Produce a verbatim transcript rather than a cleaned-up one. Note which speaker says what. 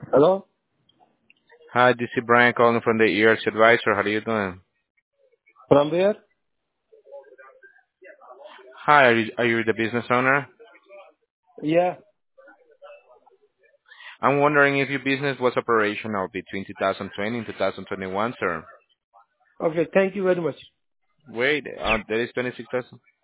Speaker 1: Hello?
Speaker 2: Hi, this is Brian calling from the E R C Advisor. How are you doing?
Speaker 1: From where?
Speaker 2: Hi, are you, are you the business owner?
Speaker 1: Yeah.
Speaker 2: I'm wondering if your business was operational between two thousand twenty and two thousand twenty-one, sir.
Speaker 1: Okay, thank you very much.
Speaker 2: Wait, uh, there is twenty-six thousand.